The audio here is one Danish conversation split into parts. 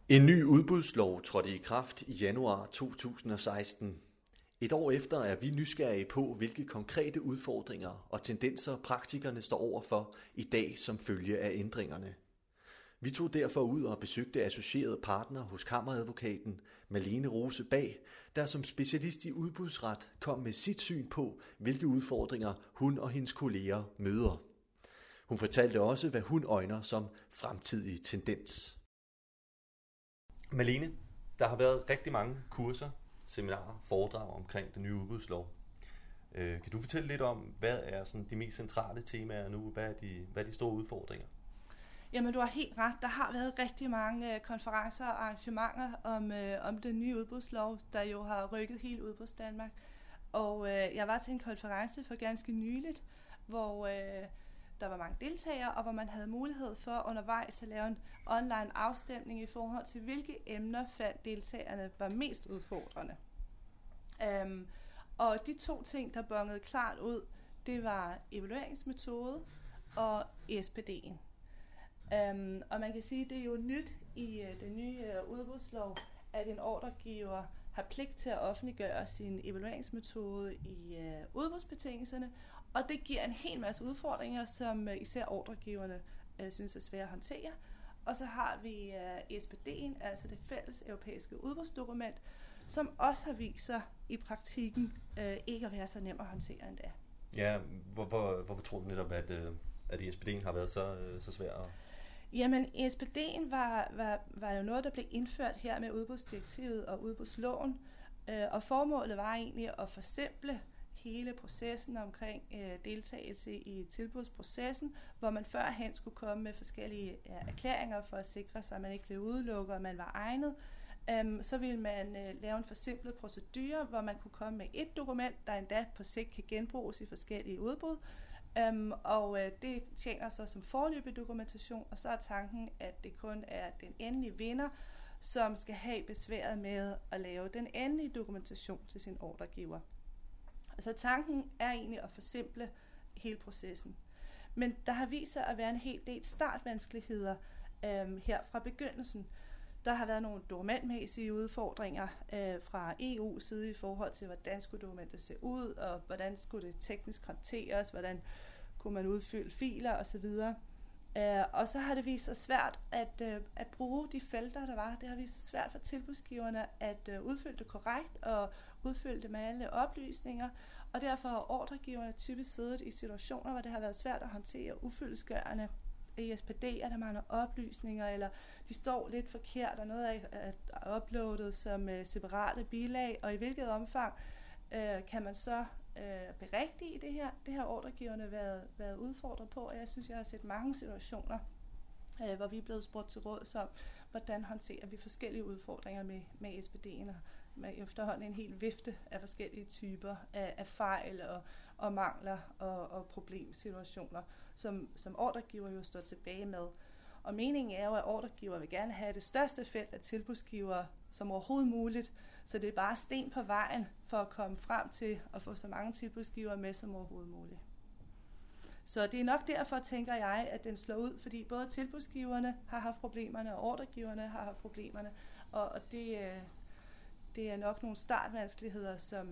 En ny udbudslov trådte i kraft i januar 2016. Et år efter er vi nysgerrige på, hvilke konkrete udfordringer og tendenser praktikerne står overfor i dag som følge af ændringerne. Vi tog derfor ud og besøgte associeret partner hos kammeradvokaten Malene Rose Bag, der som specialist i udbudsret kom med sit syn på, hvilke udfordringer hun og hendes kolleger møder. Hun fortalte også, hvad hun øjner som fremtidig tendens. Malene, der har været rigtig mange kurser, seminarer, foredrag omkring den nye udbudslov. Kan du fortælle lidt om, hvad er sådan de mest centrale temaer nu? Hvad er de store udfordringer? Jamen, du har helt ret. Der har været rigtig mange konferencer og arrangementer om den nye udbudslov, der jo har rykket hele Udbudsdanmark. Og jeg var til en konference for ganske nyligt, hvor der var mange deltagere, og hvor man havde mulighed for undervejs at lave en online afstemning i forhold til, hvilke emner fandt deltagerne var mest udfordrende. Og de to ting, der bongede klart ud, det var evalueringsmetode og SPD'en. Og man kan sige, at det er jo nyt i den nye udbudslov, at en ordregiver har pligt til at offentliggøre sin evalueringsmetode i udbudsbetingelserne, og det giver en hel masse udfordringer, som især ordregiverne synes er svære at håndtere. Og så har vi SPD'en, altså det fælles europæiske udbudsdokument, som også har vist sig i praktikken ikke at være så nem at håndtere endda. Ja, hvorfor tror du netop, at SPD'en har været så svær at... Jamen, SPD'en var jo noget, der blev indført her med udbudsdirektivet og udbudsloven, og formålet var egentlig at forsimple hele processen omkring deltagelse i tilbudsprocessen, hvor man førhen skulle komme med forskellige erklæringer for at sikre sig, at man ikke blev udelukket, og man var egnet. Så ville man lave en forsimplet procedure, hvor man kunne komme med et dokument, der endda på sigt kan genbruges i forskellige udbud. Og det tjener så som foreløbig dokumentation, og så er tanken, at det kun er den endelige vinder, som skal have besværet med at lave den endelige dokumentation til sin ordregiver. Så tanken er egentlig at forsimple hele processen. Men der har vist sig at være en hel del startvanskeligheder her fra begyndelsen. Der har været nogle dokumentmæssige udfordringer fra EU's side i forhold til, hvordan skulle dokumentet se ud, og hvordan skulle det teknisk håndteres, hvordan kunne man udfylde filer osv. Og så har det vist sig svært at bruge de felter, der var. Det har vist sig svært for tilbudsgiverne at udfylde det korrekt og udfylde det med alle oplysninger. Og derfor har ordregiverne typisk siddet i situationer, hvor det har været svært at håndtere ufyldestgørende SPD'er, der mangler oplysninger, eller de står lidt forkert, og noget er uploadet som separate bilag, og i hvilket omfang kan man så berigtige det her. Det har ordregiverne været udfordret på, og jeg synes, jeg har set mange situationer, hvor vi er blevet spurgt til råds om, hvordan håndterer vi forskellige udfordringer med SPD'en, med efterhånden en hel vifte af forskellige typer af fejl og mangler og problemsituationer, som ordregiver jo står tilbage med. Og meningen er jo, at ordregiver vil gerne have det største felt af tilbudsgivere som overhovedet muligt, så det er bare sten på vejen for at komme frem til at få så mange tilbudsgivere med som overhovedet muligt. Så det er nok derfor, tænker jeg, at den slår ud, fordi både tilbudsgiverne har haft problemerne, og ordregiverne har haft problemerne, og det er nok nogle startvanskeligheder,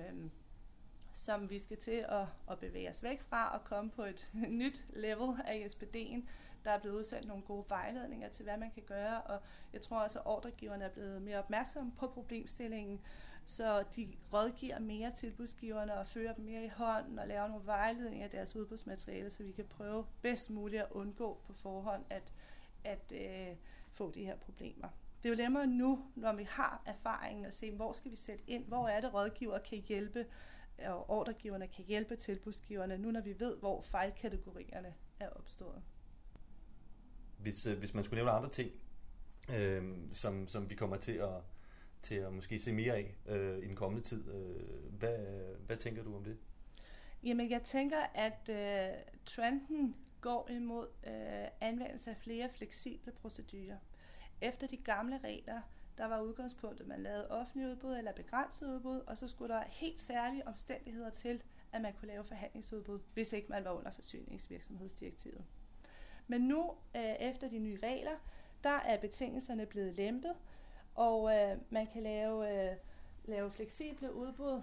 som vi skal til at bevæge os væk fra og komme på et nyt level af SPD'en. Der er blevet udsendt nogle gode vejledninger til, hvad man kan gøre, og jeg tror også, at ordregiverne er blevet mere opmærksomme på problemstillingen, så de rådgiver mere tilbudsgiverne og fører dem mere i hånden og laver nogle vejledninger af deres udbudsmateriale, så vi kan prøve bedst muligt at undgå på forhånd at få de her problemer. Det er jo nemmere nu, når vi har erfaringen, at se, hvor skal vi sætte ind, hvor er det rådgiver kan hjælpe, og ordregiverne kan hjælpe tilbudsgiverne, nu når vi ved, hvor fejlkategorierne er opstået. Hvis man skulle nævne andre ting, som vi kommer til at måske se mere af i den kommende tid, hvad tænker du om det? Jamen, jeg tænker, at trenden går imod anvendelse af flere fleksible procedurer. Efter de gamle regler, der var udgangspunktet, at man lavede offentlig udbud eller begrænset udbud, og så skulle der helt særlige omstændigheder til, at man kunne lave forhandlingsudbud, hvis ikke man var under forsyningsvirksomhedsdirektivet. Men nu, efter de nye regler, der er betingelserne blevet lempet, Og man kan lave fleksible udbud,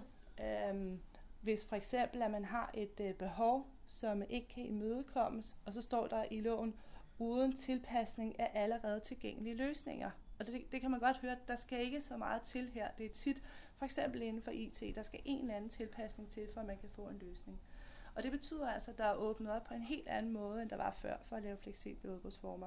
hvis for eksempel at man har et behov, som ikke kan imødekommes, og så står der i loven uden tilpasning af allerede tilgængelige løsninger. Og det kan man godt høre, der skal ikke så meget til her. Det er tit, for eksempel inden for IT, der skal en eller anden tilpasning til, for at man kan få en løsning. Og det betyder altså, at der er åbnet op på en helt anden måde, end der var før, for at lave fleksible udbudsformer.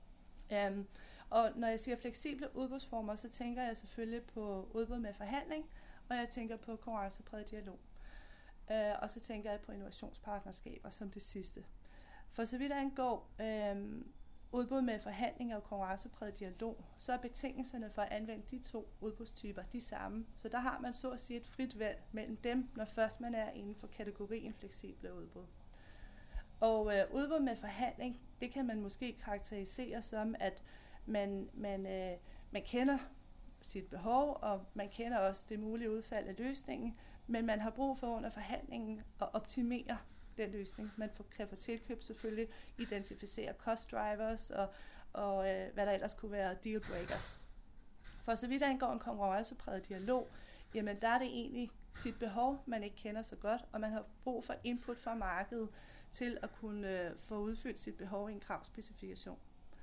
Og når jeg siger fleksible udbudsformer, så tænker jeg selvfølgelig på udbud med forhandling, og jeg tænker på konkurrencepræget dialog. Og så tænker jeg på innovationspartnerskaber som det sidste. For så vidt angår udbud med forhandling og konkurrencepræget dialog, så er betingelserne for at anvende de to udbudstyper de samme. Så der har man så at sige et frit valg mellem dem, når først man er inden for kategorien fleksible udbud. Og udbud med forhandling, det kan man måske karakterisere som, at man kender sit behov, og man kender også det mulige udfald af løsningen, men man har brug for under forhandlingen at optimere den løsning. Man kan få tilkøbt selvfølgelig, identificere cost drivers og hvad der ellers kunne være deal breakers. For så vidt angår en konkurrencepræget dialog, jamen der er det egentlig sit behov, man ikke kender så godt, og man har brug for input fra markedet til at kunne få udfyldt sit behov i en kravspecifikation.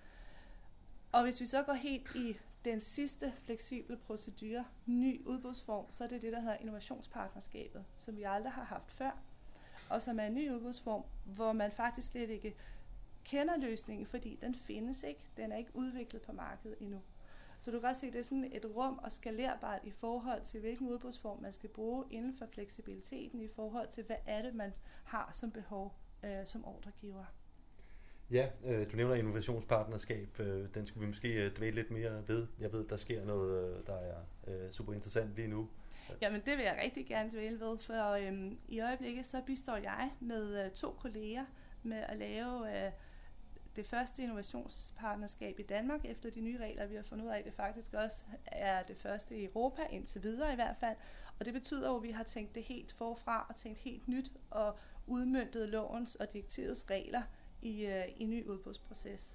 Og hvis vi så går helt i den sidste fleksible procedure, ny udbudsform, så er det det, der hedder innovationspartnerskabet, som vi aldrig har haft før, og som er en ny udbudsform, hvor man faktisk slet ikke kender løsningen, fordi den findes ikke, den er ikke udviklet på markedet endnu. Så du kan også se, at det er sådan et rum og skalerbart i forhold til, hvilken udbudsform man skal bruge inden for fleksibiliteten, i forhold til, hvad er det, man har som behov som ordregiver. Ja, du nævner innovationspartnerskab. Den skulle vi måske dvæle lidt mere ved. Jeg ved, der sker noget, der er super interessant lige nu. Jamen, det vil jeg rigtig gerne dvæle ved, for i øjeblikket så bistår jeg med 2 kolleger med at lave det første innovationspartnerskab i Danmark, efter de nye regler, vi har fundet ud af, det faktisk også er det første i Europa, indtil videre i hvert fald. Og det betyder jo, at vi har tænkt det helt forfra og tænkt helt nyt og udmøntet lovens og direktivets regler i ny udbudsproces.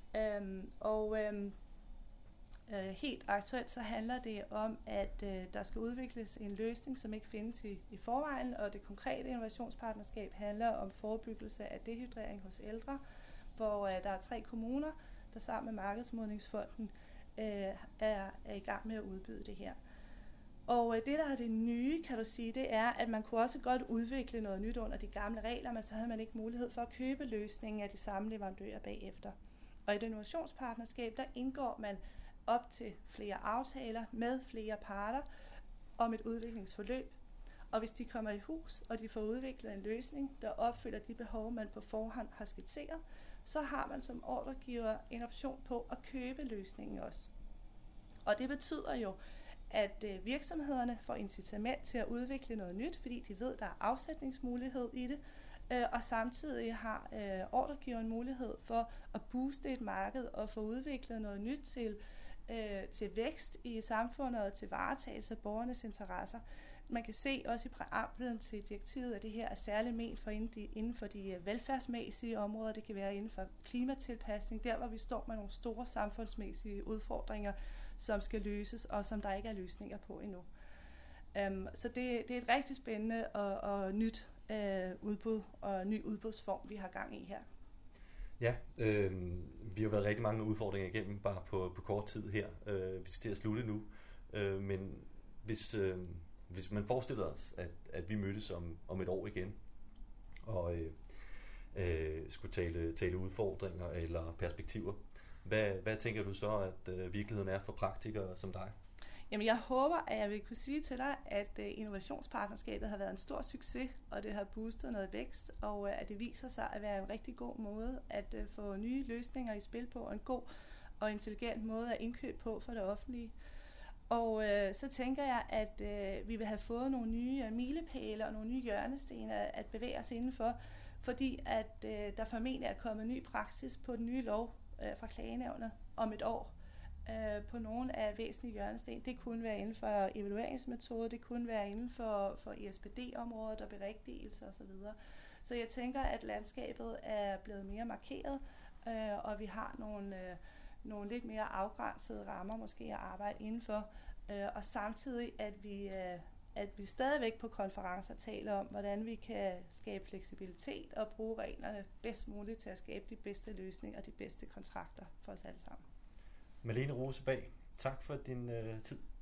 Helt aktuelt så handler det om, at der skal udvikles en løsning, som ikke findes i forvejen, og det konkrete innovationspartnerskab handler om forebyggelse af dehydrering hos ældre, hvor der er 3 kommuner, der sammen med Markedsmodningsfonden er i gang med at udbyde det her. Og det, der er det nye, kan du sige, det er, at man kunne også godt udvikle noget nyt under de gamle regler, men så havde man ikke mulighed for at købe løsningen af de samme leverandører bagefter. Og i det innovationspartnerskab, der indgår man op til flere aftaler med flere parter om et udviklingsforløb. Og hvis de kommer i hus, og de får udviklet en løsning, der opfylder de behov, man på forhånd har skitseret, så har man som ordregiver en option på at købe løsningen også. Og det betyder jo, at virksomhederne får incitament til at udvikle noget nyt, fordi de ved, at der er afsætningsmulighed i det, og samtidig har ordregiveren mulighed for at booste et marked og få udviklet noget nyt til vækst i samfundet og til varetagelse af borgernes interesser. Man kan se også i præamblen til direktivet, at det her er særligt ment for inden for de velfærdsmæssige områder. Det kan være inden for klimatilpasning, der hvor vi står med nogle store samfundsmæssige udfordringer, som skal løses, og som der ikke er løsninger på endnu. Så det er et rigtig spændende og nyt udbud og ny udbudsform, vi har gang i her. Ja, vi har været rigtig mange udfordringer igennem bare på kort tid her. Vi skal til at slutte nu, men hvis man forestiller os, at vi mødtes om et år igen, og skulle tale udfordringer eller perspektiver, hvad tænker du så, at virkeligheden er for praktikere som dig? Jamen, jeg håber, at jeg vil kunne sige til dig, at innovationspartnerskabet har været en stor succes, og det har boostet noget vækst, og at det viser sig at være en rigtig god måde at få nye løsninger i spil på, og en god og intelligent måde at indkøbe på for det offentlige. Og så tænker jeg, at vi vil have fået nogle nye milepæle og nogle nye hjørnesten at bevæge os indenfor, fordi at der formentlig er kommet ny praksis på den nye lov fra klagenævnet om et år på nogle af væsentlige hjørnesten. Det kunne være inden for evalueringsmetode, det kunne være inden for ESPD-området og berigtigelse osv. Så jeg tænker, at landskabet er blevet mere markeret, og vi har nogle lidt mere afgrænsede rammer måske at arbejde indenfor, og samtidig at vi stadigvæk på konferencer taler om, hvordan vi kan skabe fleksibilitet og bruge reglerne bedst muligt til at skabe de bedste løsninger og de bedste kontrakter for os alle sammen. Malene Rosebag, tak for din tid.